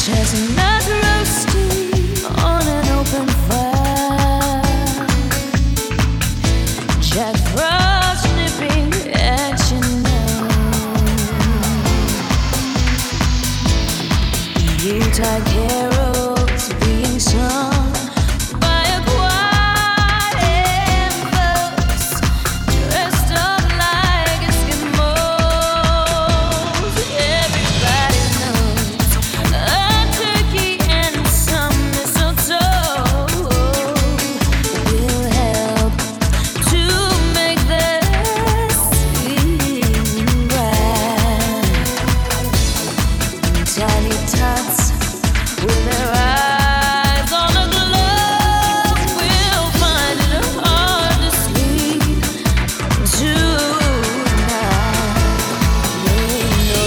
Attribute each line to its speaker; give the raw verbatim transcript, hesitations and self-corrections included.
Speaker 1: Chestnuts roasting on an open fire. Jack Frost nipping at your nose. Yuletide carols being sung.